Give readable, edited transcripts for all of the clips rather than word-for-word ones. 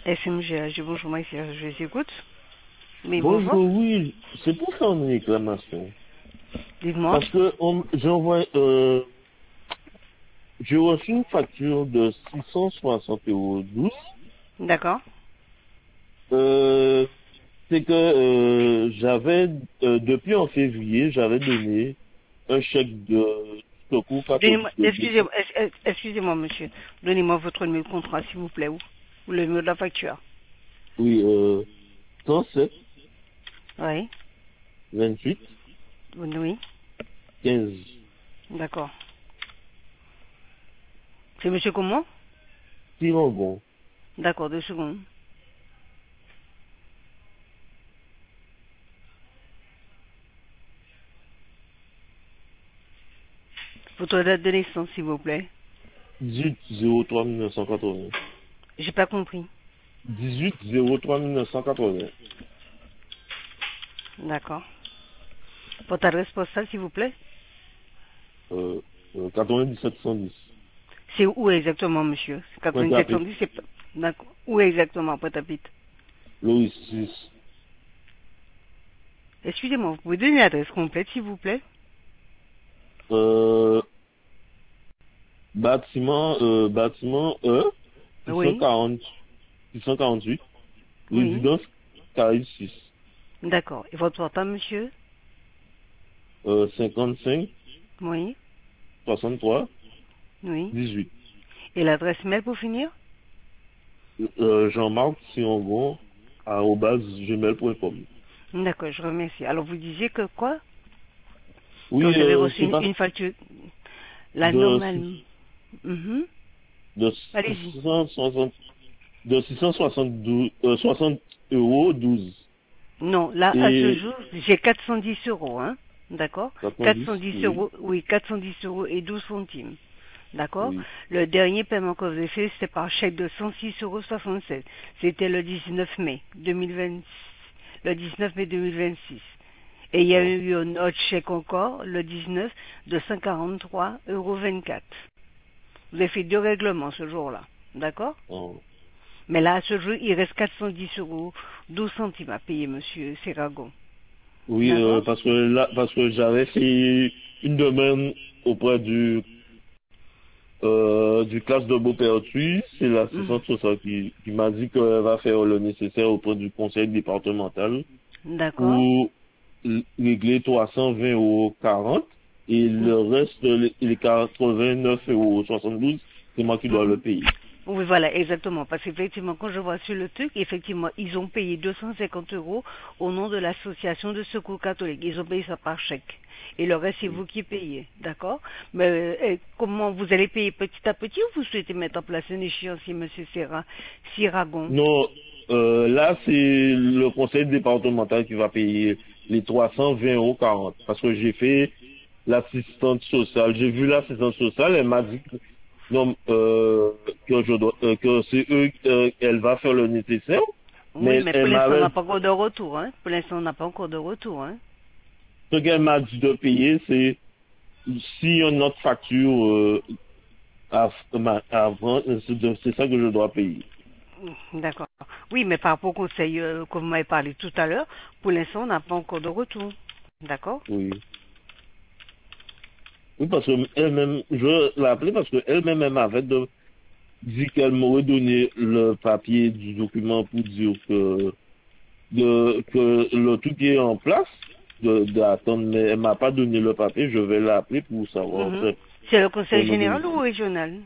FMGH, bonjour, moi, ici, je les écoute. Oui, bonjour. Bonjour, oui, c'est pour faire une réclamation. Dites-moi. Parce que j'ai reçu une facture de 660 € 12. D'accord. Euh, c'est que depuis en février, j'avais donné un chèque de secours Donnez-moi, catholique de 200. excusez-moi, monsieur. Donnez-moi votre numéro de contrat, s'il vous plaît, ou le numéro de la facture. Oui, 107 Oui. 28 Oui. 15 D'accord. C'est monsieur comment? Tirangon. D'accord, 2 secondes. Votre date de naissance, s'il vous plaît. 18 03 1980. J'ai pas compris. 18 03 1980. D'accord. Votre adresse postale, s'il vous plaît. Euh, 97 110. C'est où exactement, monsieur? Pointe-à-Pitre. 9710, c'est pas... D'accord. Où exactement, Pointe-à-Pitre? Louis 6. Excusez-moi, vous pouvez donner l'adresse complète, s'il vous plaît? Euh, bâtiment E, Oui. 640, 648, Oui. résidence Caraïbes 6, D'accord. Et votre portable, monsieur? 55, Oui. 63, Oui. 18. Et l'adresse mail pour finir? Jean-Marc Siongon, @gmail.com. D'accord, je remercie. Alors, vous disiez que quoi? Que Oui, vous avez reçu c'est pas une facture, la de, normale. Mhm. de Allez-y. 660, de 672, 60 € 12. Non, là, à ce Et jour, j'ai 410 euros, hein. D'accord? 90, 410 oui, euros, oui, 410 euros et 12 centimes. D'accord? oui, Le dernier paiement que vous avez fait, c'était par chèque de 106,67 euros 76. C'était le 19 mai 2020, le 19 mai 2026. Et il y a bon, eu un autre chèque encore, le 19, de 143,24 euros. Vous avez fait 2 règlements ce jour-là. D'accord? bon. Mais là, à ce jour, il reste 410 euros 12 centimes à payer, monsieur Serragon. Oui, D'accord? parce que j'avais fait une demande auprès du classe de Beaupertuis, c'est Mhm. l'assistante sociale qui m'a dit qu'elle va faire le nécessaire auprès du conseil départemental D'accord? pour régler 320 € 40 et le reste, les 89 € 72, c'est moi qui dois le Mhm. payer. Oui, voilà, exactement. Parce qu'effectivement, quand je vois sur le truc, effectivement, ils ont payé 250 euros au nom de l'association de secours catholique. Ils ont payé ça par chèque. Et le reste, c'est Oui. vous qui payez. D'accord? Mais comment vous allez payer petit à petit ou vous souhaitez mettre en place un échéancier, monsieur Siragon? Non, là, c'est le conseil départemental qui va payer les 320 € 40 parce que j'ai fait l'assistante sociale. J'ai vu l'assistante sociale, elle m'a dit que, non, que c'est eux, elle va faire le nécessaire, Oui, mais mais pour elle l'instant, on m'avait, n'a pas encore de retour. Hein? Pour l'instant, on n'a pas encore de retour. Hein? ce qu'elle m'a dit de payer, c'est si y a une autre facture avant, c'est ça que je dois payer. D'accord. Oui, mais par rapport au conseil que vous m'avez parlé tout à l'heure, pour l'instant, on n'a pas encore de retour. D'accord? Oui. Oui, parce que elle-même, je l'ai appelée parce qu'elle-même, elle m'avait dit qu'elle m'aurait donné le papier du document pour dire que le truc est en place, d'attendre, mais elle m'a pas donné le papier, je vais l'appeler pour savoir, Mhm. C'est le conseil pour me donner général ou régional?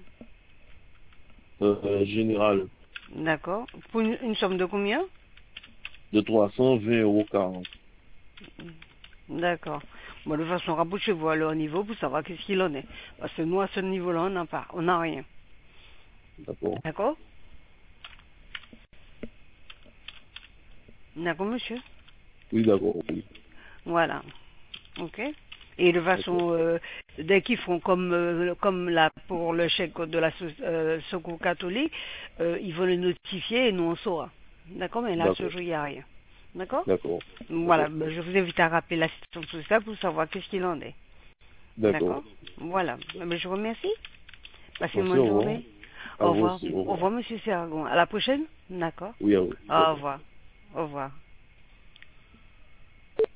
général D'accord. Pour une somme de combien? de 320 € 40. D'accord. Bon, de toute façon, rapprochez-vous à leur niveau pour savoir qu'est-ce qu'il en est. Parce que nous, à ce niveau-là, on n'a pas. On n'a rien. D'accord. D'accord? D'accord, monsieur? Oui, d'accord, oui. Voilà. Ok? Et de D'accord. façon, dès qu'ils font comme là pour le chèque de la secours catholique, ils vont le notifier et nous on saura. D'accord? Mais là, à ce D'accord. jour, il n'y a rien. D'accord? D'accord. Voilà. D'accord. Ben, je vous invite à rappeler l'assistance sociale pour savoir qu'est-ce qu'il en est. D'accord. D'accord? Voilà. Ben, je vous remercie. Passez une Merci, au bonne revoir. journée. À Au vous revoir. aussi. Au Au revoir. revoir, monsieur Sergon. À la prochaine? D'accord. Oui, à vous. Au revoir. Au revoir.